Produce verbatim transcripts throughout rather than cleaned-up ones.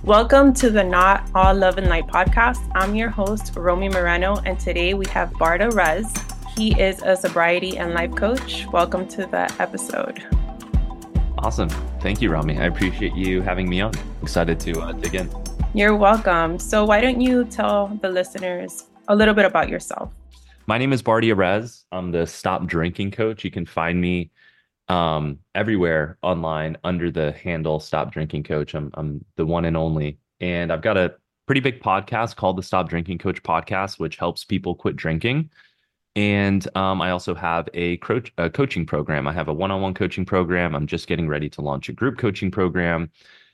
Welcome to the Not All Love and Light podcast. I'm your host, Romy Moreno, and today we have Barda Rez. He is a sobriety and life coach. Welcome to the episode. Awesome. Thank you, Romy. I appreciate you having me on. Excited to uh, dig in. You're welcome. So why don't you tell the listeners a little bit about yourself? My name is Barda Rez. I'm the Stop Drinking Coach. You can find me um, everywhere online under the handle Stop Drinking Coach. I'm, I'm the one and only. And I've got a pretty big podcast called the Stop Drinking Coach podcast, which helps people quit drinking. And um, I also have a, cro- a coaching program. I have a one-on-one coaching program. I'm just getting ready to launch a group coaching program.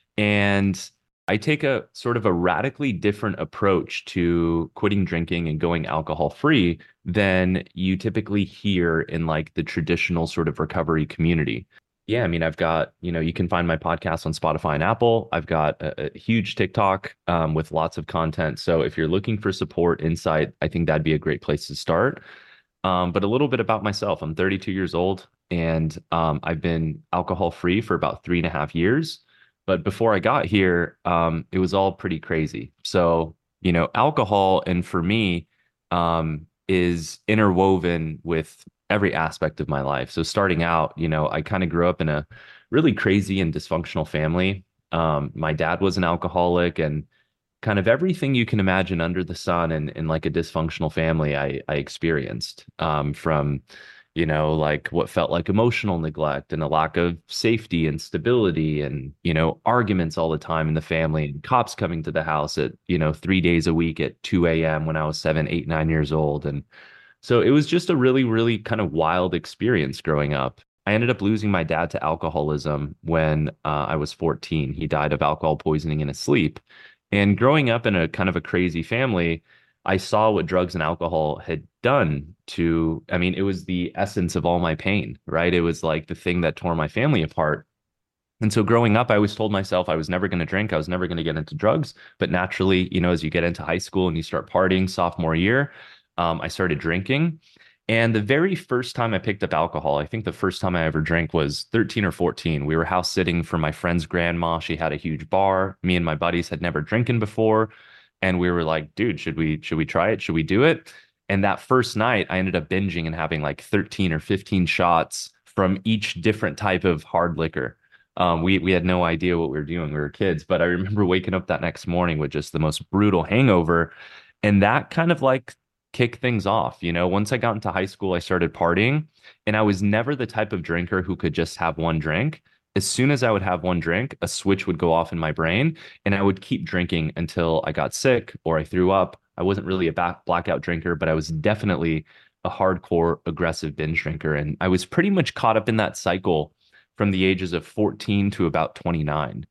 And I take a sort of a radically different approach to quitting drinking and going alcohol free than you typically hear in like the traditional sort of recovery community. Yeah, I mean, I've got, you know, you can find my podcast on Spotify and Apple. I've got a, a huge TikTok um, with lots of content. So if you're looking for support, insight, I think that'd be a great place to start. Um, but a little bit about myself. I'm thirty-two years old and um, I've been alcohol free for about three and a half years. But before I got here, um, it was all pretty crazy. So, you know, alcohol, and for me, um, is interwoven with every aspect of my life. So starting out, you know, I kind of grew up in a really crazy and dysfunctional family. Um, my dad was an alcoholic, and kind of everything you can imagine under the sun in, in like a dysfunctional family, I, I experienced um, from, you know, like what felt like emotional neglect and a lack of safety and stability and, you know, arguments all the time in the family and cops coming to the house at, you know, three days a week at two a.m. when I was seven, eight, nine years old. And so it was just a really, really kind of wild experience growing up. I ended up losing my dad to alcoholism when uh, I was fourteen. He died of alcohol poisoning in his sleep. And growing up in a kind of a crazy family, I saw what drugs and alcohol had done to, I mean, it was the essence of all my pain, right? It was like the thing that tore my family apart. And so growing up, I always told myself I was never going to drink. I was never going to get into drugs. But naturally, you know, as you get into high school and you start partying sophomore year, um, I started drinking. And the very first time I picked up alcohol, I think the first time I ever drank was thirteen or fourteen. We were house sitting for my friend's grandma. She had a huge bar. Me and my buddies had never drinking before. And we were like, dude, should we should we try it? Should we do it? And that first night, I ended up binging and having like thirteen or fifteen shots from each different type of hard liquor. Um, we we had no idea what we were doing. We were kids, but I remember waking up that next morning with just the most brutal hangover. And that kind of like kicked things off. You know, once I got into high school, I started partying, and I was never the type of drinker who could just have one drink. As soon as I would have one drink, a switch would go off in my brain, and I would keep drinking until I got sick or I threw up. I wasn't really a back blackout drinker, but I was definitely a hardcore aggressive binge drinker. And I was pretty much caught up in that cycle from the ages of fourteen to about twenty-nine.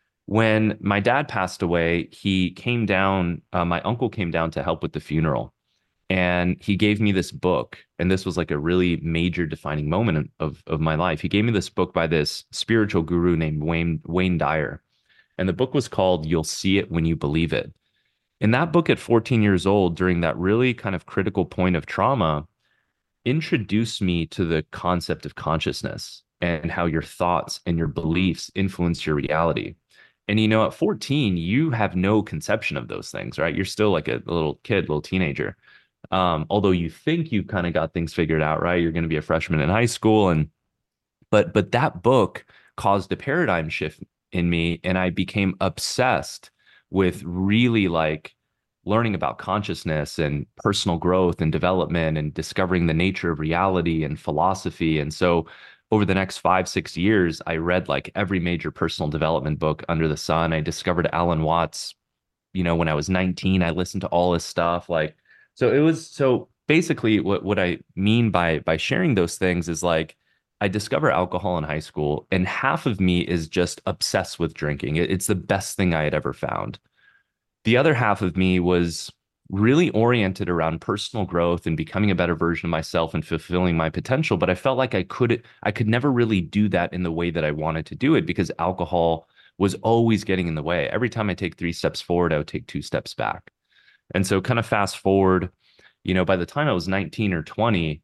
When my dad passed away, he came down, uh, my uncle came down to help with the funeral. And he gave me this book, and this was like a really major defining moment of, of my life. He gave me this book by this spiritual guru named Wayne, Wayne Dyer. And the book was called You'll See It When You Believe It. And that book at fourteen years old, during that really kind of critical point of trauma, introduced me to the concept of consciousness and how your thoughts and your beliefs influence your reality. And, you know, at fourteen, you have no conception of those things, right? You're still like a, a little kid, little teenager. Um, although you think you've kind of got things figured out, right? You're going to be a freshman in high school. And but but that book caused a paradigm shift in me, and I became obsessed with really like learning about consciousness and personal growth and development and discovering the nature of reality and philosophy. And so over the next five, six years, I read like every major personal development book under the sun. I discovered Alan Watts, you know, when I was nineteen. I listened to all his stuff. Like, so it was, so basically what, what I mean by, by sharing those things is like, I discover alcohol in high school, and half of me is just obsessed with drinking. It, it's the best thing I had ever found. The other half of me was really oriented around personal growth and becoming a better version of myself and fulfilling my potential. But I felt like I could, I could never really do that in the way that I wanted to do it because alcohol was always getting in the way. Every time I take three steps forward, I would take two steps back. And so kind of fast forward, you know, by the time I was nineteen or twenty,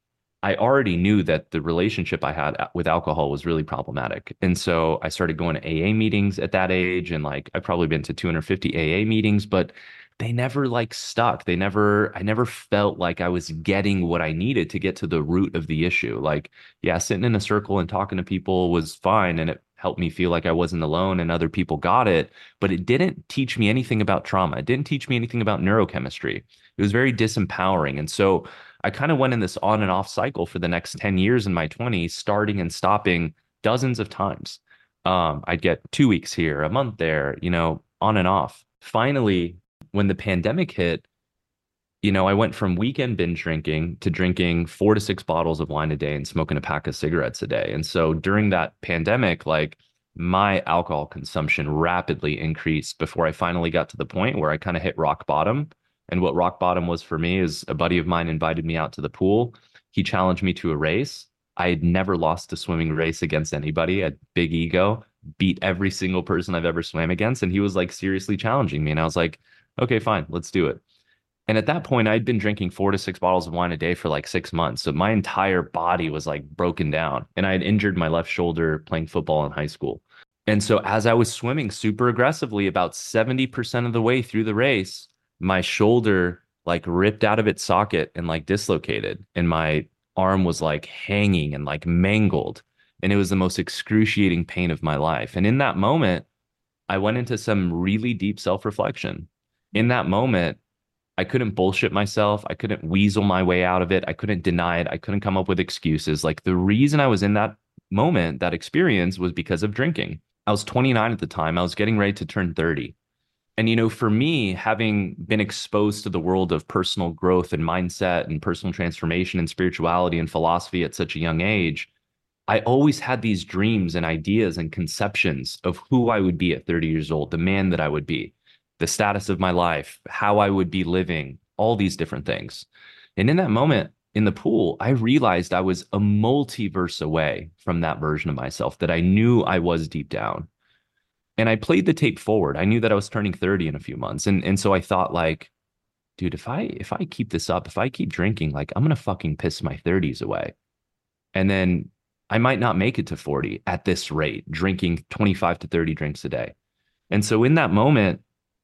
I already knew that the relationship I had with alcohol was really problematic. And so I started going to A A meetings at that age. And like, I've probably been to two hundred fifty A A meetings, but they never like stuck. They never, I never felt like I was getting what I needed to get to the root of the issue. Like, yeah, sitting in a circle and talking to people was fine. And it helped me feel like I wasn't alone and other people got it. But it didn't teach me anything about trauma. It didn't teach me anything about neurochemistry. It was very disempowering. And so I kind of went in this on and off cycle for the next ten years in my twenties, starting and stopping dozens of times. Um, I'd get two weeks here, a month there, you know, on and off. Finally, when the pandemic hit, you know, I went from weekend binge drinking to drinking four to six bottles of wine a day and smoking a pack of cigarettes a day. And so during that pandemic, like my alcohol consumption rapidly increased before I finally got to the point where I kind of hit rock bottom. And what rock bottom was for me is a buddy of mine invited me out to the pool. He challenged me to a race. I had never lost a swimming race against anybody. I had big ego, beat every single person I've ever swam against. And he was like seriously challenging me. And I was like, okay, fine, let's do it. And at that point, I'd been drinking four to six bottles of wine a day for like six months. So my entire body was like broken down. And I had injured my left shoulder playing football in high school. And so as I was swimming super aggressively, about seventy percent of the way through the race, my shoulder like ripped out of its socket and like dislocated. And my arm was like hanging and like mangled. And it was the most excruciating pain of my life. And in that moment, I went into some really deep self-reflection. In that moment, I couldn't bullshit myself. I couldn't weasel my way out of it. I couldn't deny it. I couldn't come up with excuses. Like the reason I was in that moment, that experience was because of drinking. I was twenty-nine at the time. I was getting ready to turn thirty. And, you know, for me, having been exposed to the world of personal growth and mindset and personal transformation and spirituality and philosophy at such a young age, I always had these dreams and ideas and conceptions of who I would be at thirty years old, the man that I would be, the status of my life, how I would be living, all these different things. And in that moment in the pool, I realized I was a multiverse away from that version of myself that I knew I was deep down. And I played the tape forward. I knew that I was turning thirty in a few months. And, and so I thought like, dude, if I if I keep this up, if I keep drinking, like I'm gonna fucking piss my thirties away. And then I might not make it to forty at this rate, drinking twenty-five to thirty drinks a day. And so in that moment,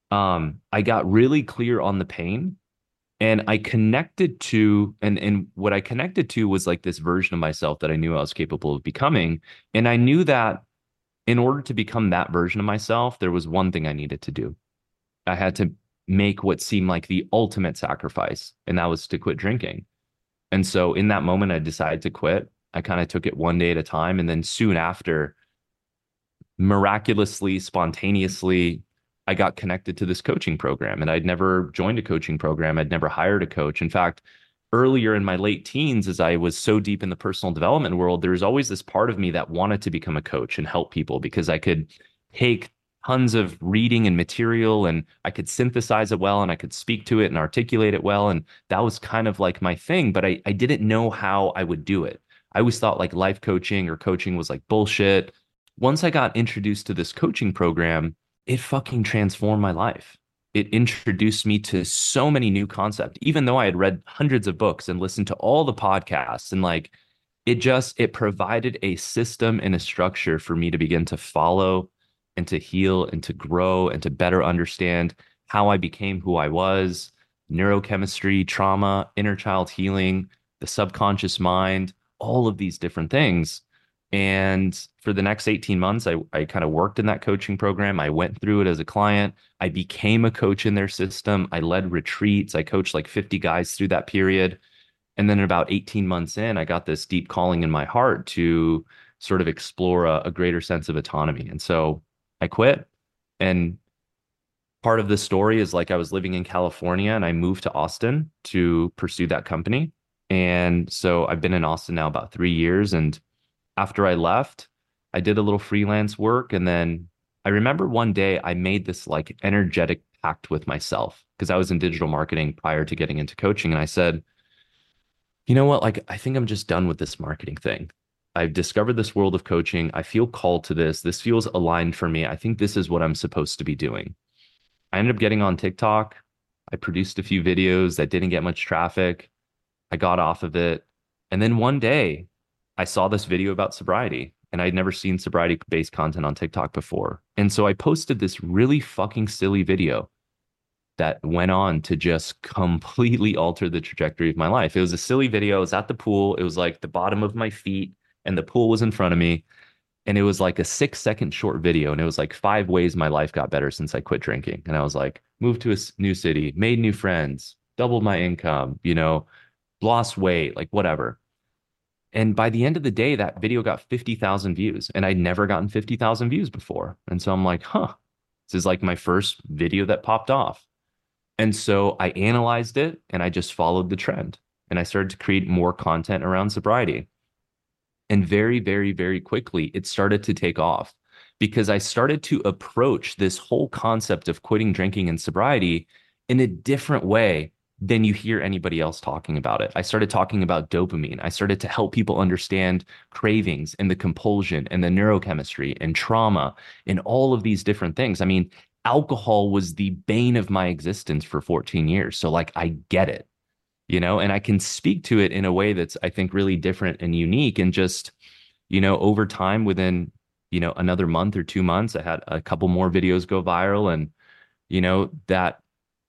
um, I got really clear on the pain and I connected to, and, and what I connected to was like this version of myself that I knew I was capable of becoming. And I knew that in order to become that version of myself, there was one thing I needed to do. I had to make what seemed like the ultimate sacrifice, and that was to quit drinking. And so in that moment, I decided to quit. I kind of took it one day at a time. And then soon after, miraculously, spontaneously, I got connected to this coaching program. And I'd never joined a coaching program. I'd never hired a coach. In fact, earlier in my late teens, as I was so deep in the personal development world, there was always this part of me that wanted to become a coach and help people because I could take tons of reading and material and I could synthesize it well and I could speak to it and articulate it well. And that was kind of like my thing, but I, I didn't know how I would do it. I always thought like life coaching or coaching was like bullshit. Once I got introduced to this coaching program, it fucking transformed my life. It introduced me to so many new concepts, even though I had read hundreds of books and listened to all the podcasts. And like, it just, it provided a system and a structure for me to begin to follow and to heal and to grow and to better understand how I became who I was, neurochemistry, trauma, inner child healing, the subconscious mind, all of these different things. And for the next eighteen months, I, I kind of worked in that coaching program. I went through it as a client. I became a coach in their system. I led retreats. I coached like fifty guys through that period. And then about eighteen months in, I got this deep calling in my heart to sort of explore a, a greater sense of autonomy. And so I quit. And part of the story is like I was living in California and I moved to Austin to pursue that company. And so I've been in Austin now about three years. And after I left, I did a little freelance work. And then I remember one day I made this like energetic pact with myself because I was in digital marketing prior to getting into coaching. And I said, you know what? Like, I think I'm just done with this marketing thing. I've discovered this world of coaching. I feel called to this. This feels aligned for me. I think this is what I'm supposed to be doing. I ended up getting on TikTok. I produced a few videos that didn't get much traffic. I got off of it. And then one day I saw this video about sobriety and I'd never seen sobriety based content on TikTok before. And so I posted this really fucking silly video that went on to just completely alter the trajectory of my life. It was a silly video. I was at the pool. It was like the bottom of my feet and the pool was in front of me. And it was like a six second short video. And it was like five ways my life got better since I quit drinking. And I was like, moved to a new city, made new friends, doubled my income, you know, lost weight, like whatever. And by the end of the day, that video got fifty thousand views. And I'd never gotten fifty thousand views before. And so I'm like, huh, this is like my first video that popped off. And so I analyzed it and I just followed the trend. And I started to create more content around sobriety. And very, very, very quickly, it started to take off because I started to approach this whole concept of quitting drinking and sobriety in a different way than you hear anybody else talking about it. I started talking about dopamine. I started to help people understand cravings and the compulsion and the neurochemistry and trauma and all of these different things. I mean, alcohol was the bane of my existence for fourteen years. So like, I get it, you know, and I can speak to it in a way that's, I think, really different and unique. And just, you know, over time, within, you know, another month or two months, I had a couple more videos go viral. And, you know, that,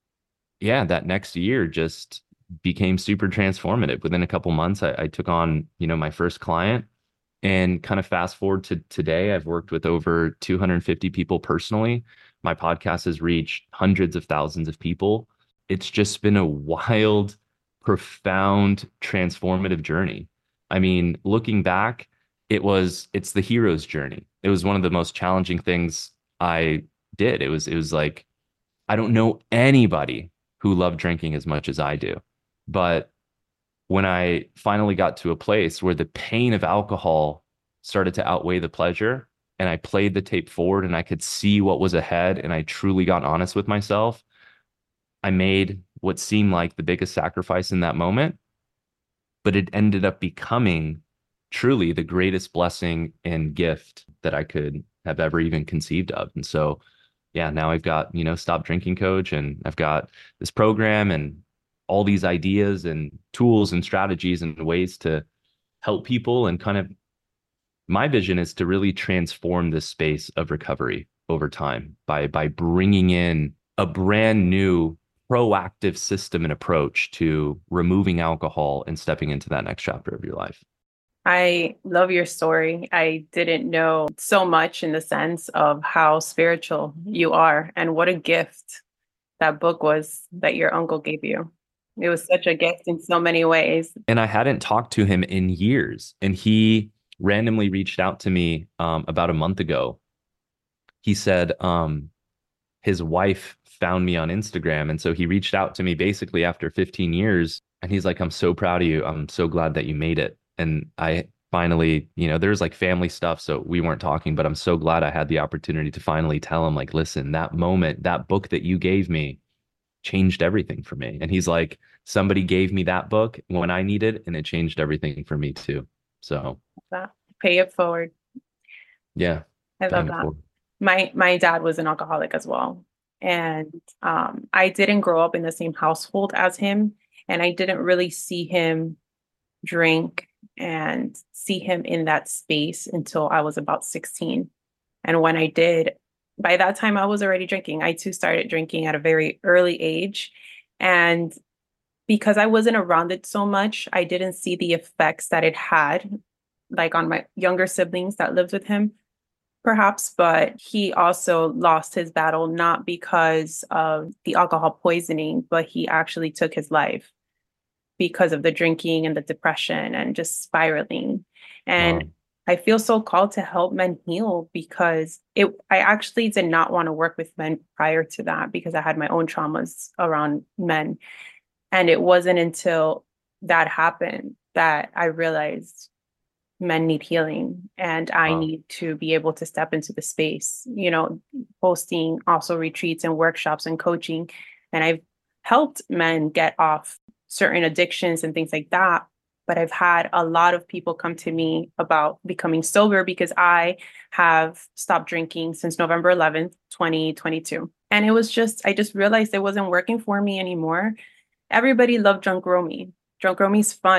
yeah, that next year just became super transformative. Within a couple months, I, I took on, you know, my first client. And kind of fast forward to today, I've worked with over two hundred fifty people personally. My podcast has reached hundreds of thousands of people. It's just been a wild, profound, transformative journey. I mean, looking back, it was, it's the hero's journey. It was one of the most challenging things I did. It was, it was like, I don't know anybody who loved drinking as much as I do. But when I finally got to a place where the pain of alcohol started to outweigh the pleasure, and I played the tape forward and I could see what was ahead, and I truly got honest with myself, I made what seemed like the biggest sacrifice in that moment, but it ended up becoming truly the greatest blessing and gift that I could have ever even conceived of. And so, yeah, now I've got, you know, Stop Drinking Coach, and I've got this program and all these ideas and tools and strategies and ways to help people. And kind of my vision is to really transform this space of recovery over time by by bringing in a brand new proactive system and approach to removing alcohol and stepping into that next chapter of your life. I love your story. I didn't know so much in the sense of how spiritual you are, and what a gift that book was that your uncle gave you. It was such a gift in so many ways. And I hadn't talked to him in years. And he randomly reached out to me um, about a month ago. He said um, his wife found me on Instagram. And so he reached out to me basically after fifteen years. And he's like, I'm so proud of you. I'm so glad that you made it. And I finally, you know, there's like family stuff, so we weren't talking, but I'm so glad I had the opportunity to finally tell him, like, listen, that moment, that book that you gave me changed everything for me. And he's like, somebody gave me that book when I needed, and it changed everything for me too. So That pay it forward. Yeah, I love that. Forward. My my dad was an alcoholic as well. And um, I didn't grow up in the same household as him. And I didn't really see him drink and see him in that space until I was about sixteen. And when I did, by that time I was already drinking. I too started drinking at a very early age. And because I wasn't around it so much, I didn't see the effects that it had, like on my younger siblings that lived with him, perhaps. But he also lost his battle, not because of the alcohol poisoning, but he actually took his life because of the drinking and the depression and just spiraling. And wow. I feel so called to help men heal, because it, I actually did not want to work with men prior to that, because I had my own traumas around men. And it wasn't until that happened that I realized men need healing, and I wow. need to be able to step into the space, you know, hosting also retreats and workshops and coaching. And I've helped men get off certain addictions and things like that. But I've had a lot of people come to me about becoming sober, because I have stopped drinking since November eleventh, twenty twenty-two. And it was just, I just realized it wasn't working for me anymore. Everybody loved Drunk Romy. Drunk Romy's fun.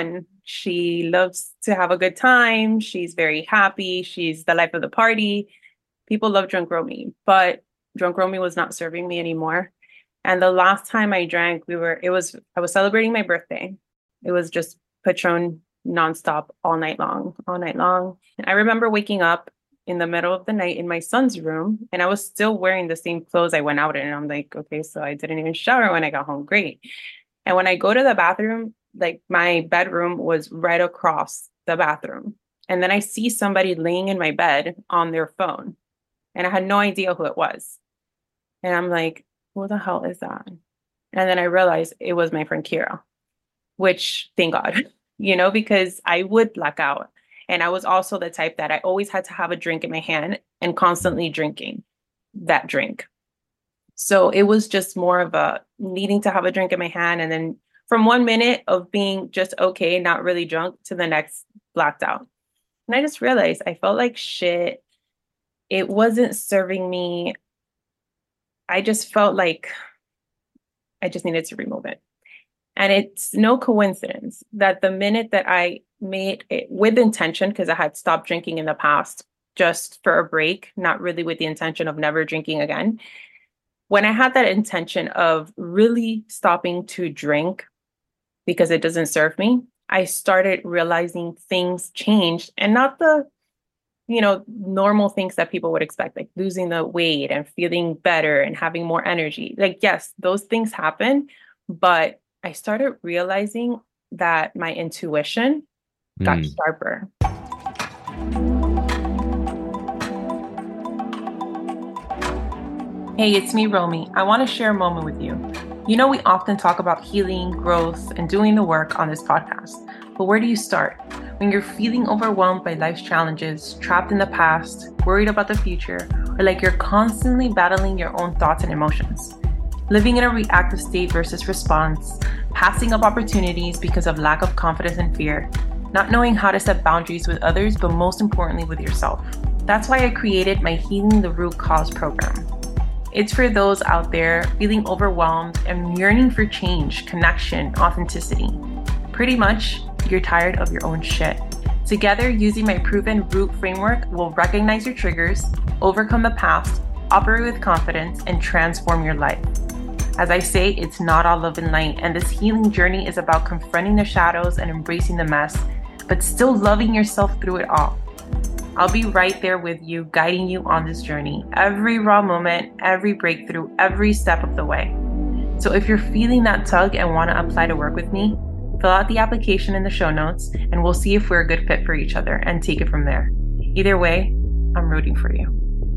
She loves to have a good time. She's very happy. She's the life of the party. People love Drunk Romy, but Drunk Romy was not serving me anymore. And the last time I drank, we were, it was, I was celebrating my birthday. It was just Patron nonstop all night long, all night long. And I remember waking up in the middle of the night in my son's room, and I was still wearing the same clothes I went out in. And I'm like, okay, so I didn't even shower when I got home. Great. And when I go to the bathroom, like my bedroom was right across the bathroom. And then I see somebody laying in my bed on their phone. And I had no idea who it was. And I'm like, who the hell is that? And then I realized it was my friend Kira, which thank God, you know, because I would black out. And I was also the type that I always had to have a drink in my hand and constantly drinking that drink. So it was just more of a needing to have a drink in my hand. And then from one minute of being just okay, not really drunk, to the next blacked out. And I just realized I felt like shit. It wasn't serving me. I just felt like I just needed to remove it. And it's no coincidence that the minute that I made it with intention, because I had stopped drinking in the past just for a break, not really with the intention of never drinking again. When I had that intention of really stopping to drink because it doesn't serve me, I started realizing things changed, and not the, you know, normal things that people would expect, like losing the weight and feeling better and having more energy. Like, yes, those things happen, but I started realizing that my intuition got Mm. sharper. Hey, it's me, Romy. I want to share a moment with you. You know, we often talk about healing, growth, and doing the work on this podcast. But where do you start? When you're feeling overwhelmed by life's challenges, trapped in the past, worried about the future, or like you're constantly battling your own thoughts and emotions. Living in a reactive state versus response, passing up opportunities because of lack of confidence and fear, not knowing how to set boundaries with others, but most importantly with yourself. That's why I created my Healing the Root Cause program. It's for those out there feeling overwhelmed and yearning for change, connection, authenticity. Pretty much, you're tired of your own shit. Together, using my proven root framework, we'll recognize your triggers, overcome the past, operate with confidence, and transform your life. As I say, it's not all love and light, and this healing journey is about confronting the shadows and embracing the mess, but still loving yourself through it all. I'll be right there with you, guiding you on this journey, every raw moment, every breakthrough, every step of the way. So if you're feeling that tug and want to apply to work with me, fill out the application in the show notes, and we'll see if we're a good fit for each other and take it from there. Either way, I'm rooting for you.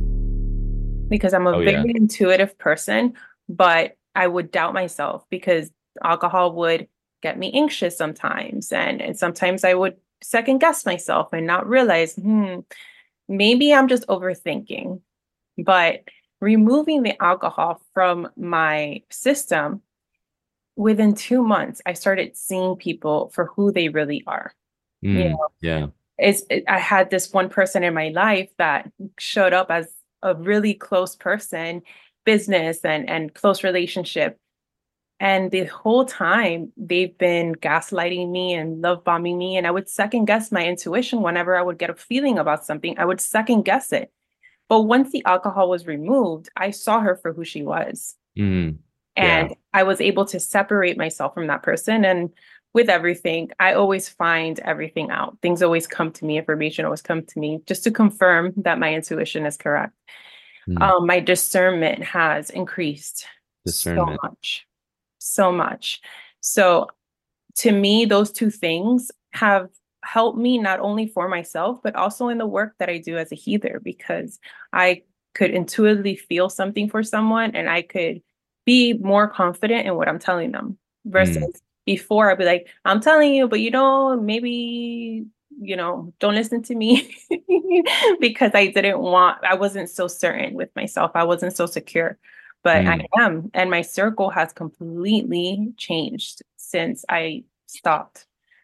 Because I'm a Oh, very yeah. intuitive person, but I would doubt myself because alcohol would get me anxious sometimes. And, and sometimes I would second guess myself and not realize, hmm, maybe I'm just overthinking. But removing the alcohol from my system, within two months, I started seeing people for who they really are. Mm. You know, Yeah. it's, it, I had this one person in my life that showed up as a really close person, business and, and close relationship. And the whole time they've been gaslighting me and love bombing me. And I would second guess my intuition whenever I would get a feeling about something, I would second guess it. But once the alcohol was removed, I saw her for who she was. Mm. And Yeah. I was able to separate myself from that person. And with everything, I always find everything out. Things always come to me, information always come to me just to confirm that my intuition is correct. Mm. Um, my discernment has increased Discernment. so much, so much. So to me, those two things have helped me not only for myself, but also in the work that I do as a healer, because I could intuitively feel something for someone and I could be more confident in what I'm telling them versus Mm. before I'd be like, I'm telling you, but you know, maybe, you know, don't listen to me because I didn't want, I wasn't so certain with myself. I wasn't so secure, but Mm. I am. And my circle has completely changed since I stopped.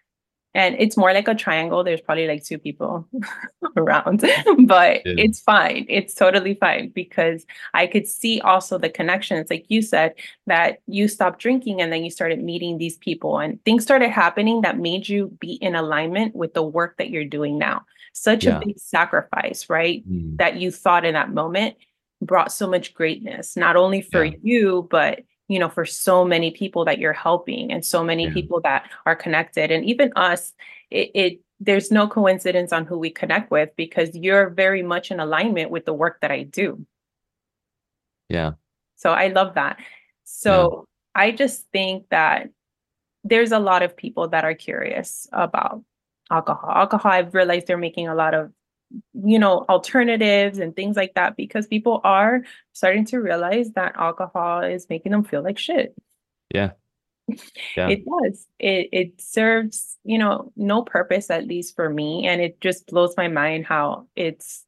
And it's more like a triangle. There's probably like two people around, but Yeah. it's fine. It's totally fine because I could see also the connections, like you said, that you stopped drinking and then you started meeting these people and things started happening that made you be in alignment with the work that you're doing now. Such a Yeah. big sacrifice, right? Mm. That you thought in that moment brought so much greatness, not only for Yeah. you, but you know, for so many people that you're helping and so many Yeah. people that are connected. And even us, it, it there's no coincidence on who we connect with because you're very much in alignment with the work that I do. Yeah. So I love that. Yeah. So I just think that there's a lot of people that are curious about alcohol. Alcohol, I've realized they're making a lot of, you know, alternatives and things like that because people are starting to realize that alcohol is making them feel like shit. Yeah. Yeah. It does. It it serves, you know, no purpose, at least for me. And it just blows my mind how it's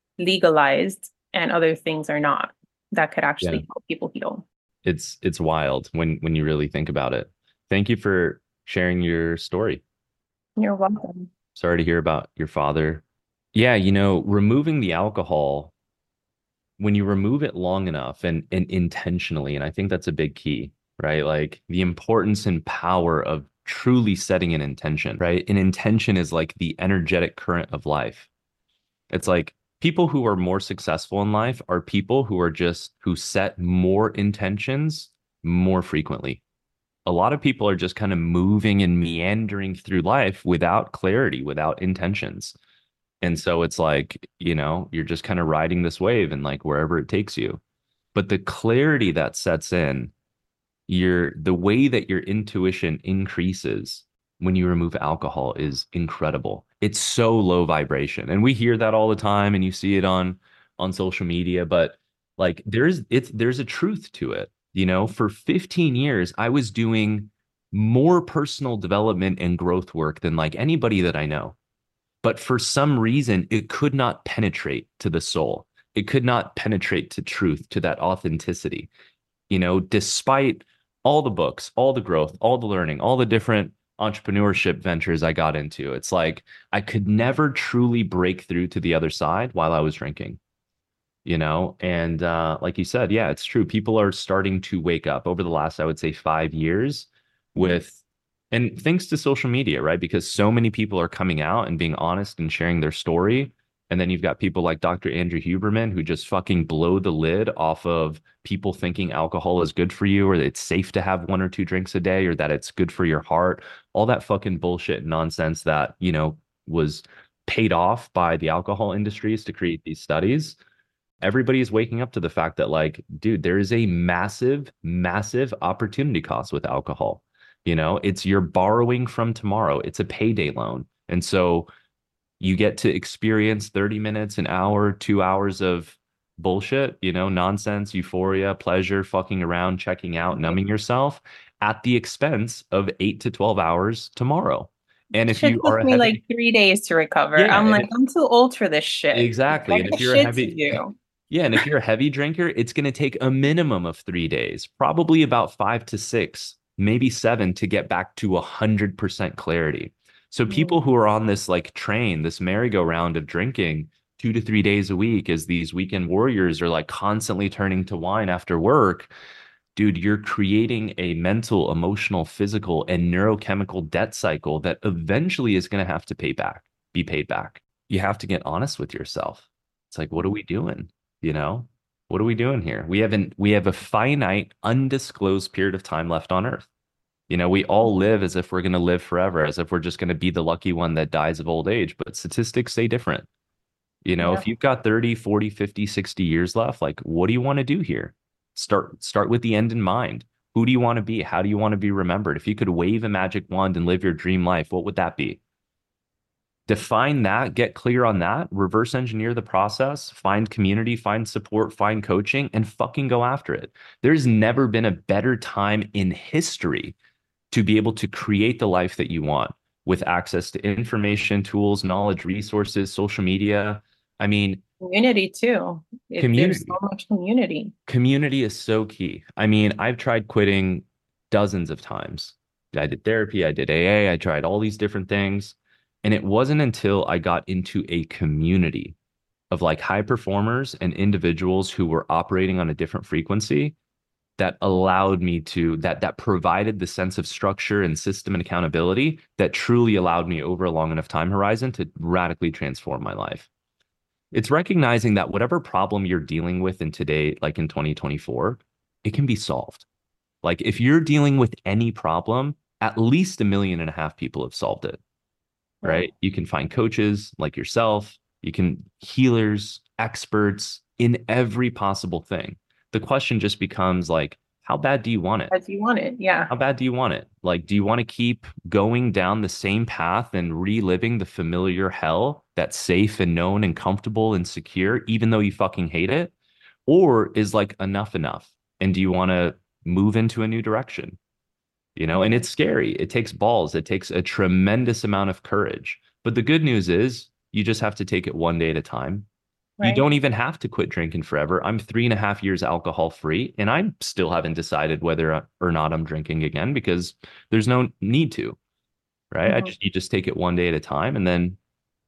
legalized and other things are not that could Yeah. actually help people heal. It's it's wild when when you really think about it. Thank you for sharing your story. You're welcome. Sorry to hear about your father. Yeah, you know, removing the alcohol, when you remove it long enough and and intentionally, and I think that's a big key, right? Like the importance and power of truly setting an intention, right? An intention is like the energetic current of life. It's like people who are more successful in life are people who are just who set more intentions more frequently. A lot of people are just kind of moving and meandering through life without clarity, without intentions. And so it's like, you know, you're just kind of riding this wave and like wherever it takes you. But the clarity that sets in, your the way that your intuition increases when you remove alcohol is incredible. It's so low vibration. And we hear that all the time and you see it on on social media, but like there's it's there's a truth to it. You know, for fifteen years I was doing more personal development and growth work than like anybody that I know. But for some reason, it could not penetrate to the soul. It could not penetrate to truth, to that authenticity. You know, despite all the books, all the growth, all the learning, all the different entrepreneurship ventures I got into, it's like I could never truly break through to the other side while I was drinking, you know? And uh, like you said, yeah, it's true. People are starting to wake up over the last, I would say, five years with, and thanks to social media, right? Because so many people are coming out and being honest and sharing their story. And then you've got people like Doctor Andrew Huberman who just fucking blow the lid off of people thinking alcohol is good for you or that it's safe to have one or two drinks a day or that it's good for your heart. All that fucking bullshit and nonsense that, you know, was paid off by the alcohol industries to create these studies. Everybody's waking up to the fact that, like, dude, there is a massive, massive opportunity cost with alcohol. You know, it's you're borrowing from tomorrow. It's a payday loan. And so you get to experience thirty minutes, an hour, two hours of bullshit, you know, nonsense, euphoria, pleasure, fucking around, checking out, numbing yourself at the expense of eight to twelve hours tomorrow. And if Shit you are took a me like heavy, three days to recover. yeah, I'm and like, if, I'm too old for this shit. exactly. I And if got you're a shit to heavy, do. yeah, and if you're a heavy drinker, it's going to take a minimum of three days, probably about five to six, maybe seven to get back to one hundred percent clarity. So people who are on this like train, this merry-go-round of drinking two to three days a week as these weekend warriors are like constantly turning to wine after work, dude, you're creating a mental, emotional, physical, and neurochemical debt cycle that eventually is going to have to pay back, be paid back. You have to get honest with yourself. It's like, what are we doing? You know, what are we doing here? We haven't, we have a finite, undisclosed period of time left on Earth. You know, we all live as if we're going to live forever, as if we're just going to be the lucky one that dies of old age, but statistics say different. You know, Yeah. if you've got thirty, forty, fifty, sixty years left, like what do you want to do here? Start start with the end in mind. Who do you want to be? How do you want to be remembered? If you could wave a magic wand and live your dream life, what would that be? Define that, get clear on that, reverse engineer the process, find community, find support, find coaching, and fucking go after it. There's never been a better time in history to be able to create the life that you want with access to information, tools, knowledge, resources, social media. I mean, Community too. It, there's so community. much community. Community is so key. I mean, I've tried quitting dozens of times. I did therapy, I did A A, I tried all these different things. And it wasn't until I got into a community of like high performers and individuals who were operating on a different frequency that allowed me to that that provided the sense of structure and system and accountability that truly allowed me over a long enough time horizon to radically transform my life. It's recognizing that whatever problem you're dealing with in today, like in twenty twenty-four, it can be solved. Like if you're dealing with any problem, at least a million and a half people have solved it, Right. right? You can find coaches like yourself, you can healers, experts in every possible thing. The question just becomes like, how bad do you want it? As you want it. Yeah. How bad do you want it? Like, do you want to keep going down the same path and reliving the familiar hell that's safe and known and comfortable and secure, even though you fucking hate it? Or is like enough enough? And do you want to move into a new direction? You know, and Yeah. it's scary. It takes balls, it takes a tremendous amount of courage. But the good news is you just have to take it one day at a time. You Right. don't even have to quit drinking forever. I'm three and a half years alcohol free, and I still haven't decided whether or not I'm drinking again because there's no need to, right? I Mhm. just you just take it one day at a time, and then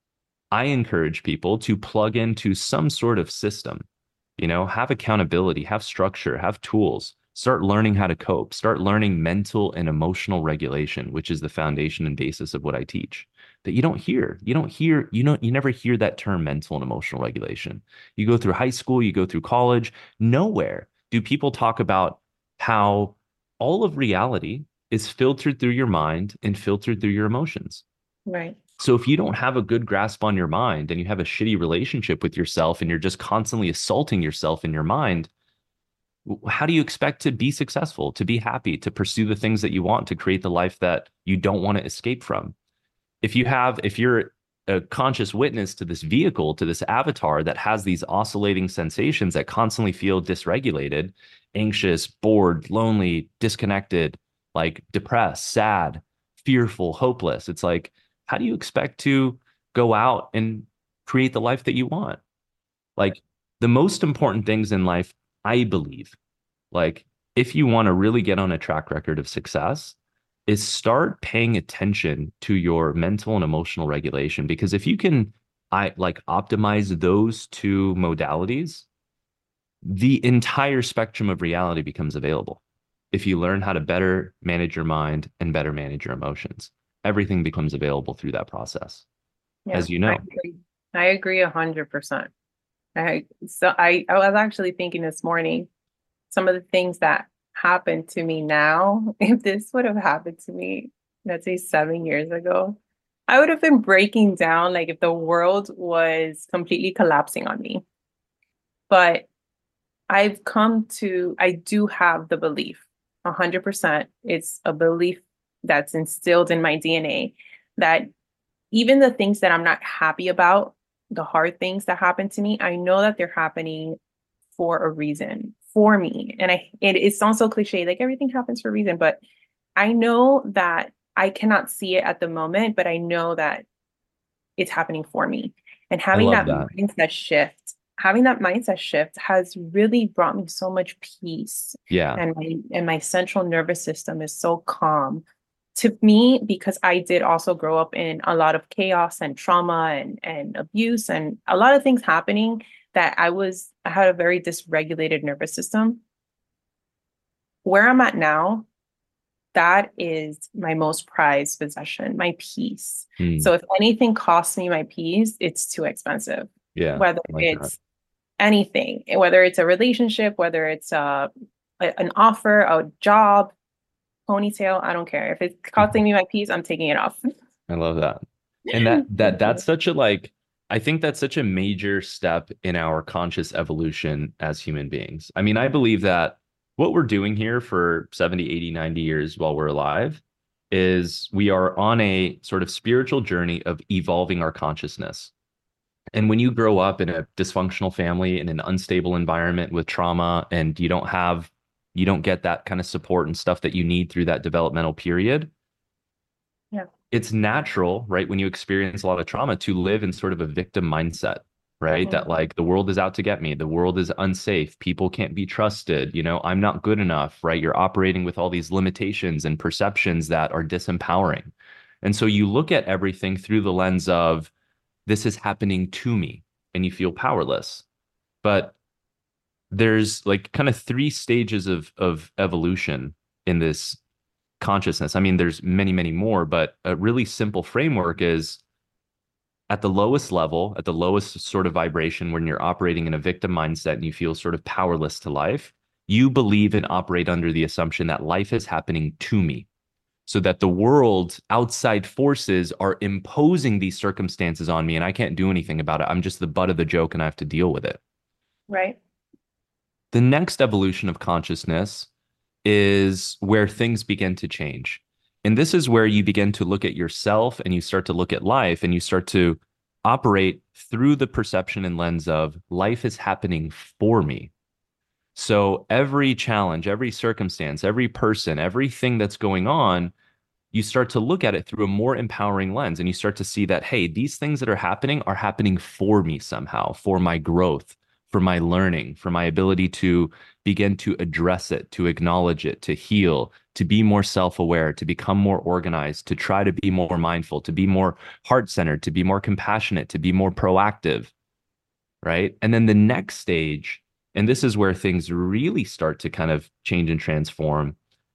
I encourage people to plug into some sort of system, you know, have accountability, have structure, have tools, start learning how to cope, start learning mental and emotional regulation, which is the foundation and basis of what I teach. That you don't hear. You don't hear, you don't, you never hear that term mental and emotional regulation. You go through high school, you go through college, nowhere do people talk about how all of reality is filtered through your mind and filtered through your emotions. Right. So if you don't have a good grasp on your mind and you have a shitty relationship with yourself and you're just constantly assaulting yourself in your mind, how do you expect to be successful, to be happy, to pursue the things that you want, to create the life that you don't want to escape from? If you have, if you're a conscious witness to this vehicle, to this avatar that has these oscillating sensations that constantly feel dysregulated, anxious, bored, lonely, disconnected, like depressed, sad, fearful, hopeless, it's like, how do you expect to go out and create the life that you want? Like the most important things in life, I believe, like if you want to really get on a track record of success, is start paying attention to your mental and emotional regulation. Because if you can, I like optimize those two modalities, the entire spectrum of reality becomes available. If you learn how to better manage your mind and better manage your emotions, everything becomes available through that process, Yeah. as you I know. agree. I agree a hundred percent. I so I I was actually thinking this morning some of the things that happen to me now, if this would have happened to me, let's say seven years ago, I would have been breaking down like if the world was completely collapsing on me. But I've come to, I do have the belief, a hundred percent. It's a belief that's instilled in my D N A that even the things that I'm not happy about, the hard things that happen to me, I know that they're happening for a reason for me. And I it, it sounds so cliche, like everything happens for a reason, but I know that I cannot see it at the moment, but I know that it's happening for me. And I having love that that. mindset shift, having that mindset shift has really brought me so much peace. Yeah. And my and my central nervous system is so calm. To me, because I did also grow up in a lot of chaos and trauma and, and abuse and a lot of things happening that I was I had a very dysregulated nervous system. Where I'm at now, that is my most prized possession, my peace. Hmm. So if anything costs me my peace, it's too expensive. Yeah. Whether I like that. it's anything, whether it's a relationship, whether it's a, a- an offer, a job, ponytail, I don't care. If it's costing me my peace, I'm taking it off. I love that. And that that that's such a like I think that's such a major step in our conscious evolution as human beings. I mean, I believe that what we're doing here for seventy, eighty, ninety years while we're alive is we are on a sort of spiritual journey of evolving our consciousness. And when you grow up in a dysfunctional family in an unstable environment with trauma and you don't have you don't get that kind of support and stuff that you need through that developmental period, Yeah. it's natural, right, when you experience a lot of trauma to live in sort of a victim mindset. right? That Mhm. like the world is out to get me, the world is unsafe, people can't be trusted, you know, I'm not good enough, right? You're operating with all these limitations and perceptions that are disempowering. And so you look at everything through the lens of this is happening to me and you feel powerless. But there's like kind of three stages of of evolution in this consciousness. I mean, there's many, many more, but a really simple framework is at the lowest level, at the lowest sort of vibration, when you're operating in a victim mindset and you feel sort of powerless to life, you believe and operate under the assumption that life is happening to me. So that the world, outside forces are imposing these circumstances on me and I can't do anything about it. I'm just the butt of the joke and I have to deal with it. Right. The next evolution of consciousness is where things begin to change. And this is where you begin to look at yourself and you start to look at life and you start to operate through the perception and lens of life is happening for me. So every challenge, every circumstance, every person, everything that's going on, you start to look at it through a more empowering lens and you start to see that, hey, these things that are happening are happening for me somehow, for my growth, for my learning, for my ability to begin to address it, to acknowledge it, to heal, to be more self-aware, to become more organized, to try to be more mindful, to be more heart-centered, to be more compassionate, to be more proactive, right? And then the next stage, and this is where things really start to kind of change and transform,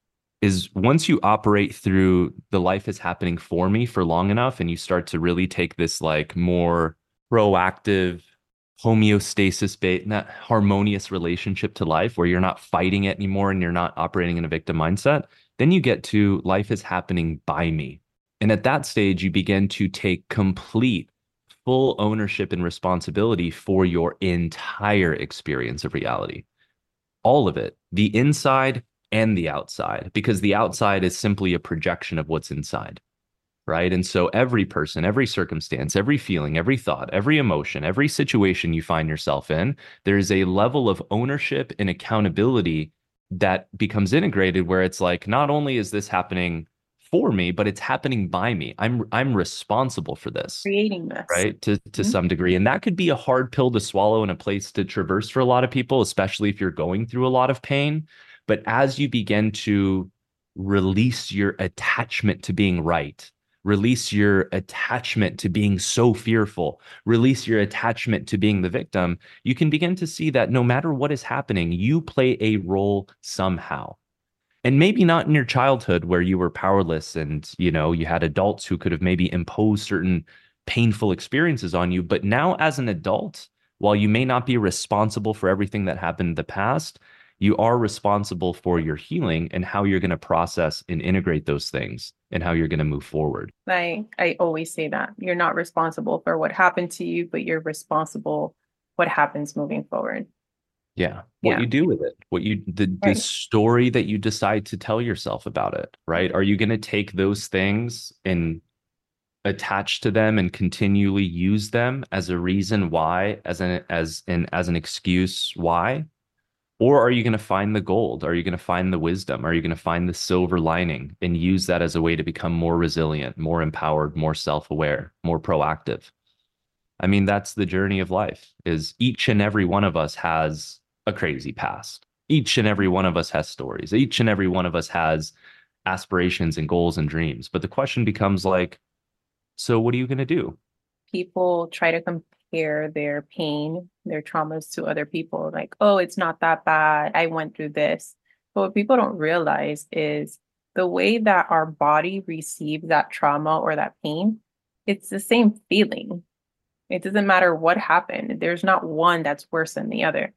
is once you operate through the life is happening for me for long enough and you start to really take this like more proactive homeostasis based not harmonious relationship to life where you're not fighting it anymore and you're not operating in a victim mindset, then you get to life is happening by me. And at that stage you begin to take complete full ownership and responsibility for your entire experience of reality, all of it, the inside and the outside, because the outside is simply a projection of what's inside, right? And so every person, every circumstance, every feeling, every thought, every emotion, every situation you find yourself in, there is a level of ownership and accountability that becomes integrated where it's like, not only is this happening for me, but it's happening by me. I'm I'm responsible for this, Creating this. right? To to Mhm. some degree. And that could be a hard pill to swallow and a place to traverse for a lot of people, especially if you're going through a lot of pain. But as you begin to release your attachment to being right, release your attachment to being so fearful, release your attachment to being the victim, you can begin to see that no matter what is happening, you play a role somehow. And maybe not in your childhood where you were powerless and, you know, you had adults who could have maybe imposed certain painful experiences on you. But now as an adult, while you may not be responsible for everything that happened in the past, you are responsible for your healing and how you're going to process and integrate those things and how you're going to move forward. I I always say that you're not responsible for what happened to you, but you're responsible what happens moving forward. Yeah. What Yeah. you do with it, what you, the, the Right. story that you decide to tell yourself about it, right? Are you going to take those things and attach to them and continually use them as a reason why, as an as an as an excuse why? Or are you going to find the gold? Are you going to find the wisdom? Are you going to find the silver lining and use that as a way to become more resilient, more empowered, more self-aware, more proactive? I mean, that's the journey of life, is each and every one of us has a crazy past. Each and every one of us has stories. Each and every one of us has aspirations and goals and dreams. But the question becomes like, so what are you going to do? People try to compare their pain, their traumas to other people, like, oh, it's not that bad. I went through this. But what people don't realize is the way that our body receives that trauma or that pain, it's the same feeling. It doesn't matter what happened. There's not one that's worse than the other.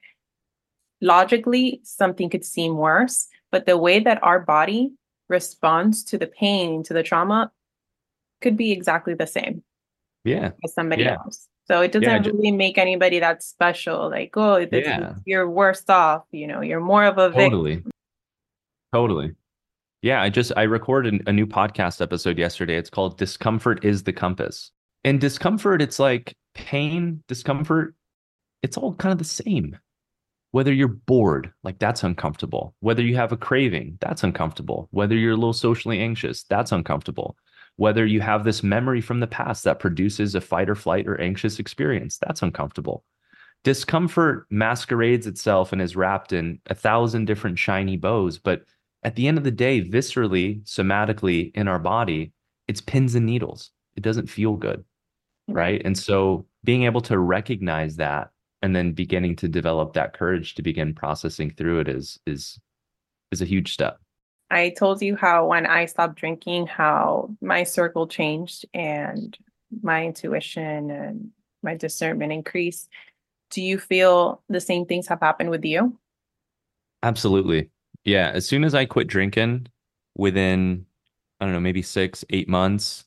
Logically, something could seem worse, but the way that our body responds to the pain, to the trauma, could be exactly the same Yeah. as somebody Yeah. else. So it Yeah. doesn't really make anybody that special. Like, oh, this is, Yeah. you're worse off. You know, you're more of a victim. Totally. Totally. Yeah. I just, I recorded a new podcast episode yesterday. It's called Discomfort is the Compass. And discomfort, it's like pain, discomfort, it's all kind of the same. Whether you're bored, like that's uncomfortable. Whether you have a craving, that's uncomfortable. Whether you're a little socially anxious, that's uncomfortable. Whether you have this memory from the past that produces a fight or flight or anxious experience, that's uncomfortable. Discomfort masquerades itself and is wrapped in a thousand different shiny bows. But at the end of the day, viscerally, somatically in our body, it's pins and needles. It doesn't feel good. Right. Right. And so being able to recognize that and then beginning to develop that courage to begin processing through it is is is a huge step. I told you how when I stopped drinking, how my circle changed and my intuition and my discernment increased. Do you feel the same things have happened with you? Absolutely. Yeah. As soon as I quit drinking, within, I don't know, maybe six, eight months,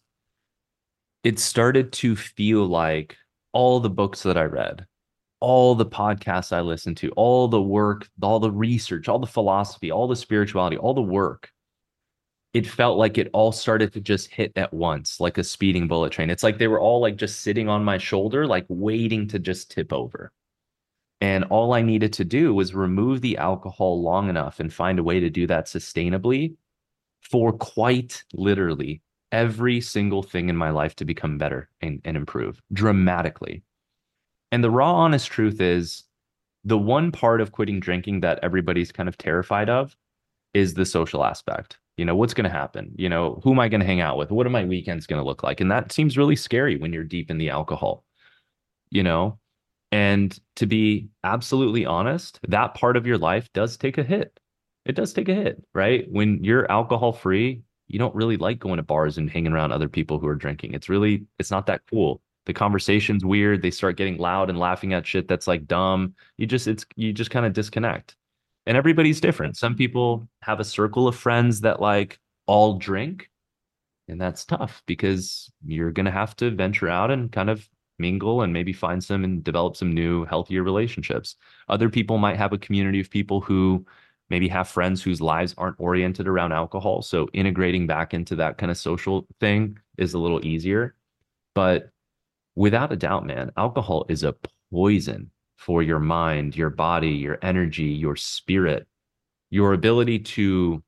it started to feel like all the books that I read, all the podcasts I listened to, all the work, all the research, all the philosophy, all the spirituality, all the work, it felt like it all started to just hit at once, like a speeding bullet train. It's like they were all like just sitting on my shoulder, like waiting to just tip over. And all I needed to do was remove the alcohol long enough and find a way to do that sustainably for quite literally every single thing in my life to become better and, and improve dramatically. And the raw, honest truth is the one part of quitting drinking that everybody's kind of terrified of is the social aspect. You know, what's going to happen? You know, who am I going to hang out with? What are my weekends going to look like? And that seems really scary when you're deep in the alcohol, you know? And to be absolutely honest, that part of your life does take a hit. It does take a hit, right? When you're alcohol free, you don't really like going to bars and hanging around other people who are drinking. It's really, it's not that cool. The conversation's weird. They start getting loud and laughing at shit that's like dumb. You just, it's, you just kind of disconnect. And everybody's different. Some people have a circle of friends that like all drink, and that's tough because you're going to have to venture out and kind of mingle and maybe find some and develop some new, healthier relationships. Other people might have a community of people who maybe have friends whose lives aren't oriented around alcohol. So integrating back into that kind of social thing is a little easier. But without a doubt, man, alcohol is a poison for your mind, your body, your energy, your spirit, your ability to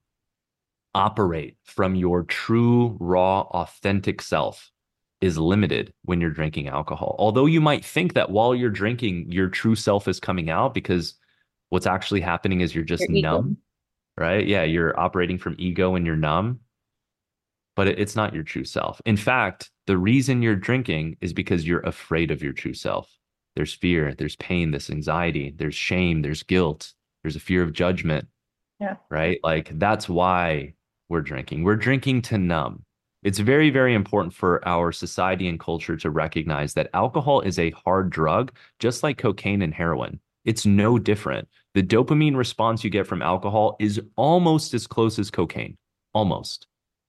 operate from your true, raw, authentic self is limited when you're drinking alcohol. Although you might think that while you're drinking, your true self is coming out because what's actually happening is you're Your just ego. numb, right? Yeah, you're operating from ego and you're numb, but it, it's not your true self. In fact, the reason you're drinking is because you're afraid of your true self. There's fear, there's pain, there's anxiety, there's shame, there's guilt, there's a fear of judgment, Yeah. right? Like that's why we're drinking. We're drinking to numb. It's very, very important for our society and culture to recognize that alcohol is a hard drug, just like cocaine and heroin. It's no different. The dopamine response you get from alcohol is almost as close as cocaine, almost.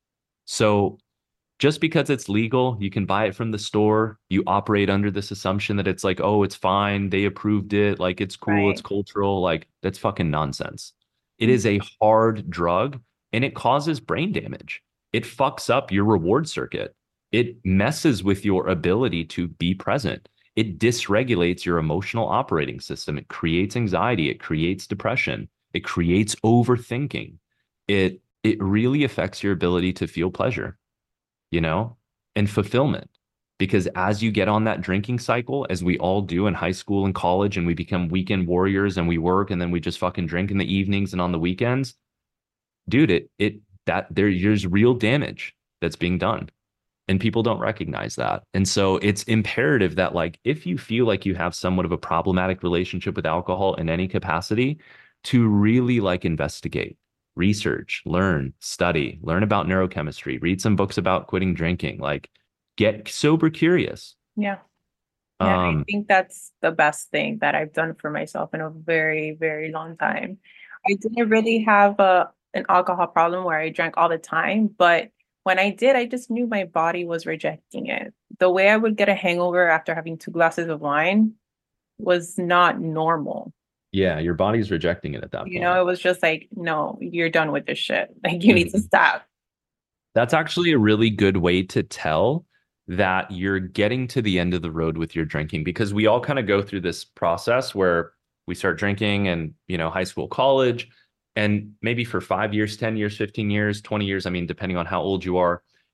So just because it's legal, you can buy it from the store, you operate under this assumption that it's like, oh, it's fine, they approved it, like it's cool, it's Right. cultural, like that's fucking nonsense. It is a hard drug and it causes brain damage. It fucks up your reward circuit. It messes with your ability to be present. It dysregulates your emotional operating system. It creates anxiety. It creates depression. It creates overthinking. It it really affects your ability to feel pleasure, you know, and fulfillment. Because as you get on that drinking cycle, as we all do in high school and college, and we become weekend warriors and we work and then we just fucking drink in the evenings and on the weekends, dude, it it that there there's real damage that's being done. And people don't recognize that. And so it's imperative that like if you feel like you have somewhat of a problematic relationship with alcohol in any capacity, to really like investigate, research, learn, study, learn about neurochemistry, read some books about quitting drinking, like get sober curious. Yeah. Yeah. I Um, think that's the best thing that I've done for myself in a very, very long time. I didn't really have a an alcohol problem where I drank all the time, but when I did, I just knew my body was rejecting it. The way I would get a hangover after having two glasses of wine was not normal. yeah, your body's rejecting it at that You know, point. it was just like, no, you're done with this shit. Like you need to Mhm. stop. That's actually a really good way to tell that you're getting to the end of the road with your drinking because we all kind of go through this process where we start drinking and, you know, high school, college, and maybe for five years, ten years, fifteen years, twenty years, I mean, depending on how old you are,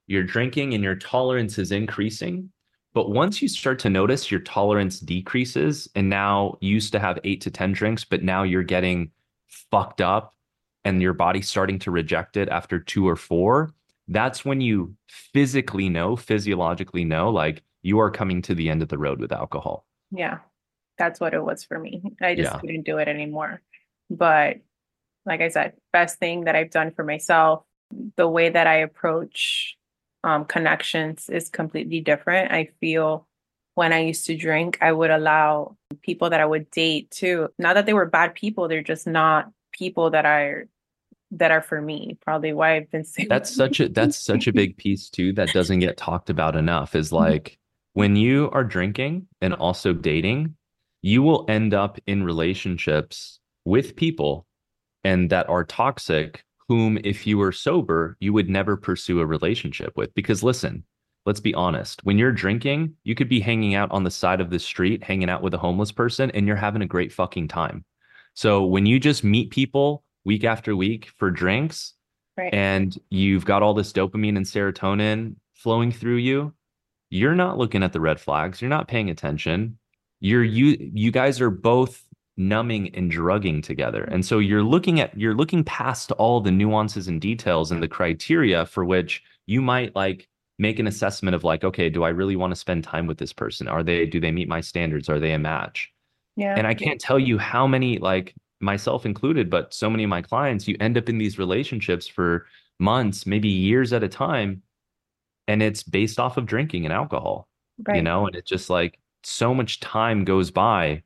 you're drinking and your tolerance is increasing. But once you start to notice your tolerance decreases, and now you used to have eight to ten drinks, but now you're getting fucked up and your body's starting to reject it after two or four, that's when you physically know, physiologically know, like you are coming to the end of the road with alcohol. Yeah, that's what it was for me. I just Yeah. couldn't do it anymore. But like I said, best thing that I've done for myself, the way that I approach um, connections is completely different. I feel when I used to drink, I would allow people that I would date too. Not that they were bad people, they're just not people that are that are for me. Probably why I've been single. That's such a that's such a big piece too that doesn't get talked about enough is like when you are drinking and also dating, you will end up in relationships with people and that are toxic, whom if you were sober, you would never pursue a relationship with. Because listen, let's be honest, when you're drinking, you could be hanging out on the side of the street, hanging out with a homeless person, and you're having a great fucking time. So when you just meet people week after week for drinks, Right. and you've got all this dopamine and serotonin flowing through you, you're not looking at the red flags. You're not paying attention. You're you you guys are both numbing and drugging together. And so you're looking at you're looking past all the nuances and details and the criteria for which you might like make an assessment of like, okay, do I really want to spend time with this person? Are they do they meet my standards? Are they a match? Yeah. And I can't tell you how many, like myself included, but so many of my clients, you end up in these relationships for months, maybe years at a time, and it's based off of drinking and alcohol, you Right. know, and it's just like so much time goes by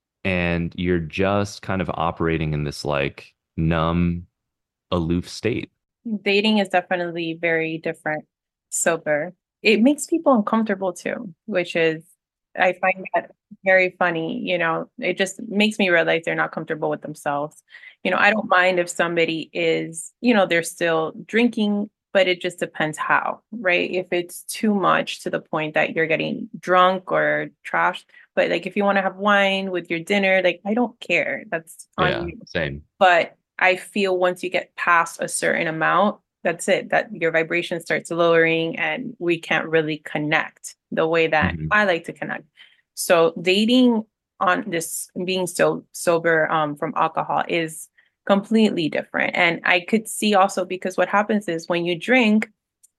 and you're just kind of operating in this like numb, aloof state. Dating is definitely very different sober. It makes people uncomfortable too, which is, I find that very funny. You know, it just makes me realize they're not comfortable with themselves. You know, I don't mind if somebody is, you know, they're still drinking, but it just depends how, right? If it's too much to the point that you're getting drunk or trashed, but like if you want to have wine with your dinner, like I don't care. That's on Yeah, you. same. But I feel once you get past a certain amount, that's it, that your vibration starts lowering and we can't really connect the way that Mhm. I like to connect. So dating on this being so sober um, from alcohol is completely different. And I could see also because what happens is when you drink,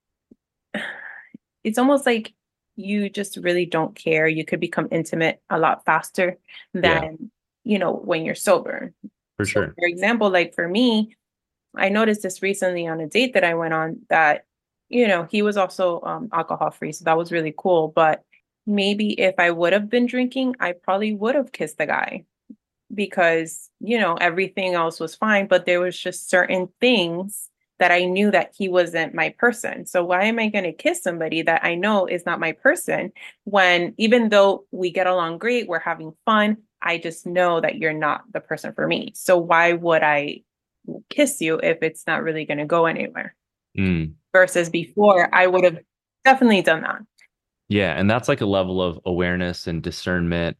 it's almost like you just really don't care. You could become intimate a lot faster Yeah, than, you know, when you're sober. for So, sure. for example, like for me, I noticed this recently on a date that I went on that, you know, he was also um, alcohol free. So that was really cool. But maybe if I would have been drinking, I probably would have kissed the guy because, you know, everything else was fine. But there was just certain things that I knew that he wasn't my person. So why am I going to kiss somebody that I know is not my person when even though we get along great, we're having fun, I just know that you're not the person for me. So why would I kiss you if it's not really going to go anywhere? Mm. Versus before, I would have definitely done that. Yeah, and that's like a level of awareness and discernment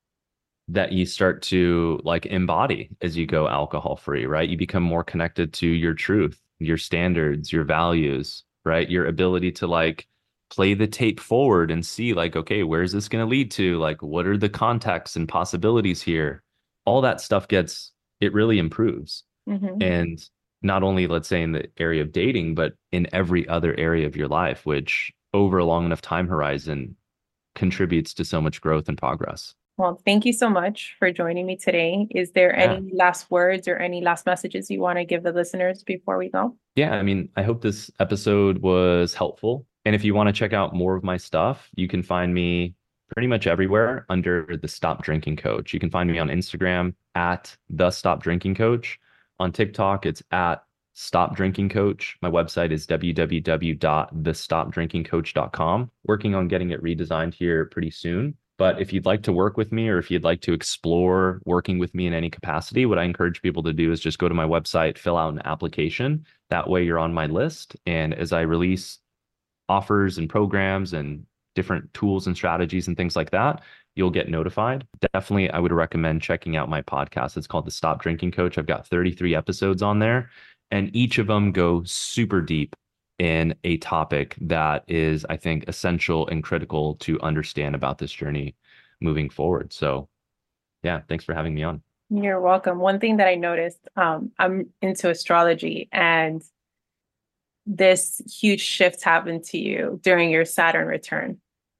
that you start to like embody as you go alcohol free, right? You become more connected to your truth, your standards, your values, right? Your ability to like play the tape forward and see like, okay, where is this going to lead to? Like, what are the contexts and possibilities here? All that stuff gets, it really improves. Mm-hmm. And not only, let's say, in the area of dating, but in every other area of your life, which over a long enough time horizon contributes to so much growth and progress. Well, thank you so much for joining me today. Is there Yeah. any last words or any last messages you want to give the listeners before we go? Yeah, I mean, I hope this episode was helpful. And if you want to check out more of my stuff, you can find me pretty much everywhere under the Stop Drinking Coach. You can find me on Instagram at the Stop Drinking Coach. On TikTok, it's at Stop Drinking Coach. My website is w w w dot the stop drinking coach dot com. Working on getting it redesigned here pretty soon. But if you'd like to work with me or if you'd like to explore working with me in any capacity, what I encourage people to do is just go to my website, fill out an application. That way you're on my list. And as I release offers and programs and different tools and strategies and things like that, you'll get notified. Definitely, I would recommend checking out my podcast. It's called The Stop Drinking Coach. I've got thirty-three episodes on there, and each of them go super deep in a topic that is, I think, essential and critical to understand about this journey moving forward. So, yeah, thanks for having me on. You're welcome. One thing that I noticed, um, I'm into astrology, and this huge shift happened to you during your Saturn return.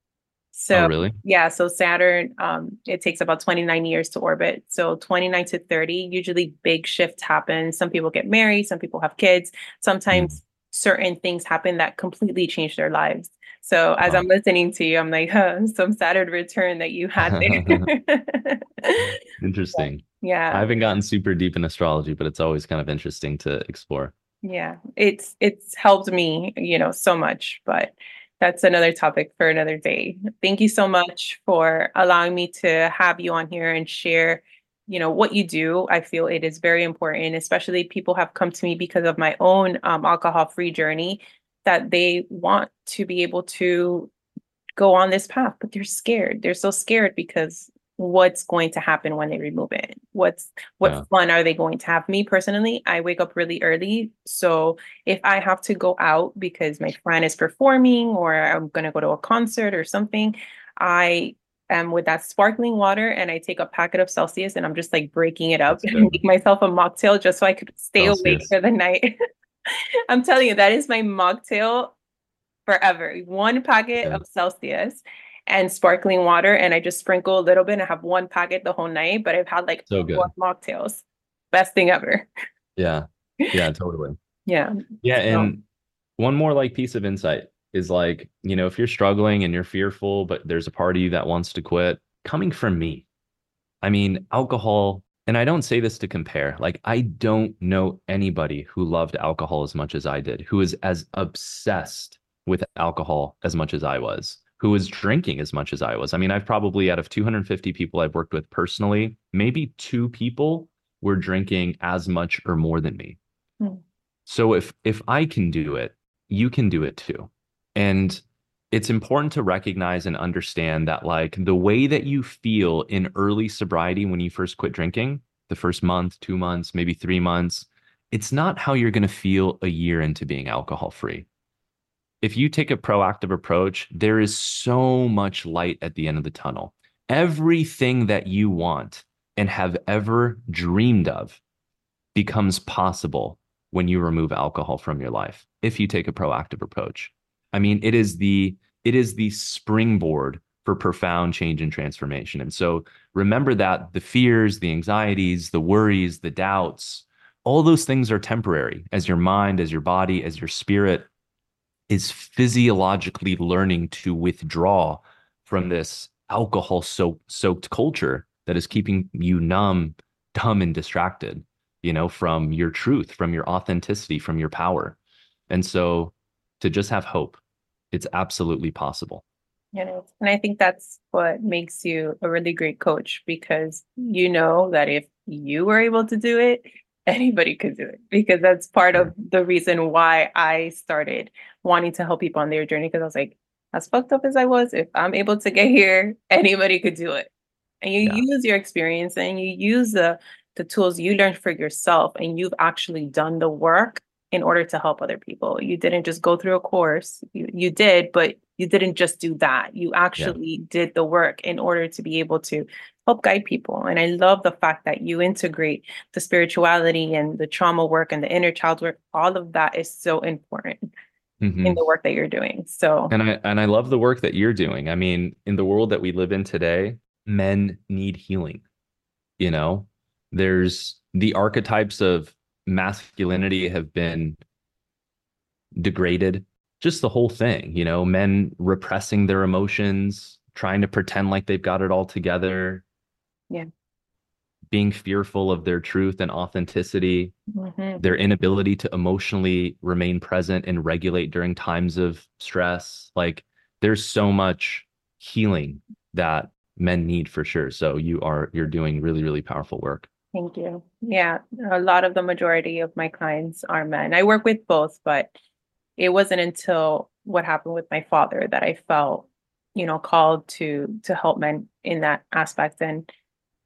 Oh, So really? yeah, so Saturn, um, it takes about twenty-nine years to orbit. So twenty-nine to thirty, usually big shifts happen. Some people get married, some people have kids. Mm. Sometimes certain things happen that completely change their lives. So as I'm Wow. listening to you, I'm like, huh, some Saturn return that you had there. Interesting. I Yeah. haven't gotten super deep in astrology, but it's always kind of interesting to explore. Yeah, it's it's helped me, you know, so much, but that's another topic for another day. Thank you so much for allowing me to have you on here and share, you know, what you do. I feel it is very important, especially people have come to me because of my own um, alcohol-free journey, that they want to be able to go on this path, but they're scared. They're so scared because what's going to happen when they remove it? What's what Yeah. fun are they going to have? Me personally, I wake up really early. So if I have to go out because my friend is performing or I'm going to go to a concert or something, I am with that sparkling water and I take a packet of Celsius and I'm just like breaking it up That's and good. make myself a mocktail just so I could stay awake Celsius. for the night. I'm telling you, that is my mocktail forever. One packet Yeah. of Celsius and sparkling water, and I just sprinkle a little bit and have one packet the whole night. But I've had like So four good. mocktails. Best thing ever. Yeah. Yeah, totally. Yeah. Yeah, So, and one more like piece of insight is like, you know, if you're struggling and you're fearful, but there's a part of you that wants to quit, coming from me. I mean, alcohol, and I don't say this to compare. Like, I don't know anybody who loved alcohol as much as I did, who is as obsessed with alcohol as much as I was, who was drinking as much as I was. I mean, I've probably, out of two hundred fifty people I've worked with personally, maybe two people were drinking as much or more than me. mm, So if if I can do it, you can do it too. And it's important to recognize and understand that like the way that you feel in early sobriety when you first quit drinking, the first month, two months, maybe three months, it's not how you're going to feel a year into being alcohol free. If you take a proactive approach, there is so much light at the end of the tunnel. Everything that you want and have ever dreamed of becomes possible when you remove alcohol from your life if you take a proactive approach. I mean, it is the it is the springboard for profound change and transformation. And so remember that the fears, the anxieties, the worries, the doubts, all those things are temporary as your mind, as your body, as your spirit is physiologically learning to withdraw from this alcohol soaked culture that is keeping you numb, dumb, and distracted, you know, from your truth, from your authenticity, from your power. And so to just have hope, it's absolutely possible. you know, and I think that's what makes you a really great coach, because you know that if you were able to do it, anybody could do it, because that's part of Sure. the reason why I started wanting to help people on their journey. Because I was like, as fucked up as I was, if I'm able to get here, anybody could do it. And you Yeah. use your experience and you use the the tools you learned for yourself, and you've actually done the work in order to help other people. You didn't just go through a course. You, you did, but you didn't just do that. You Yeah. actually did the work in order to be able to help guide people. And I love the fact that you integrate the spirituality and the trauma work and the inner child work. All of that is so important in Hmm. the work that you're doing. So, And I and I love the work that you're doing. I mean, in the world that we live in today, men need healing. You know, there's the archetypes of masculinity have been degraded, just the whole thing, you know, men repressing their emotions, trying to pretend like they've got it all together, yeah. being fearful of their truth and authenticity, Mhm. their inability to emotionally remain present and regulate during times of stress. Like there's so much healing that men need for sure. So you are you're doing really, really powerful work. Thank you. Yeah, a lot of the majority of my clients are men. I work with both, but it wasn't until what happened with my father that I felt, you know, called to to help men in that aspect. And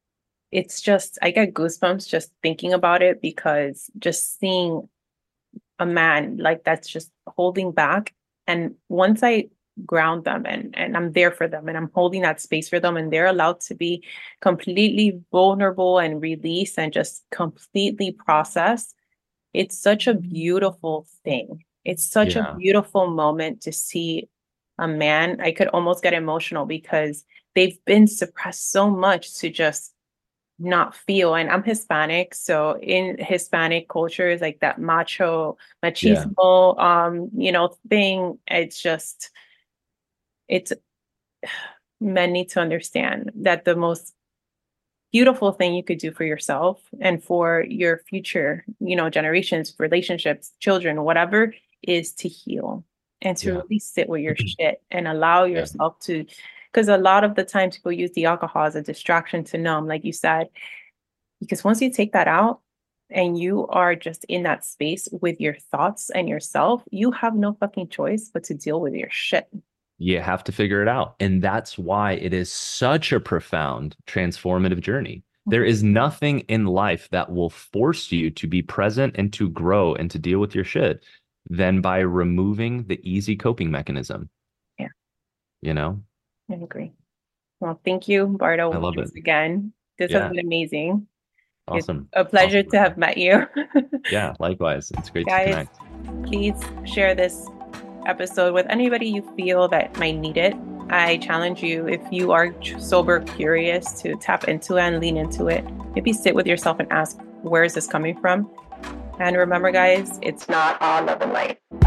it's just, I get goosebumps just thinking about it, because just seeing a man like that's just holding back. And once I ground them and and I'm there for them and I'm holding that space for them and they're allowed to be completely vulnerable and release and just completely process, it's such a beautiful thing. It's such a Yeah. beautiful moment to see a man. I could almost get emotional because they've been suppressed so much to just not feel. And I'm Hispanic, so in Hispanic culture is like that macho Yeah. machismo um you know thing. It's just it's men need to understand that the most beautiful thing you could do for yourself and for your future, you know, generations, relationships, children, whatever, is to heal and to Yeah. really sit with your shit and allow Yeah. yourself to, because a lot of the time people use the alcohol as a distraction to numb, like you said, because once you take that out and you are just in that space with your thoughts and yourself, you have no fucking choice but to deal with your shit. You have to figure it out. And that's why it is such a profound transformative journey. There is nothing in life that will force you to be present and to grow and to deal with your shit than by removing the easy coping mechanism. Yeah, You know? I agree. Well, thank you, I Bardo, love it. once again. This has Yeah. been amazing. It's Awesome. a pleasure Awesome. to have met you. Yeah, likewise. It's great to Guys, connect. please share this episode with anybody you feel that might need it. I challenge you, if you are sober curious, to tap into it and lean into it. Maybe sit with yourself and ask, where is this coming from? And remember, guys, it's not all love and light.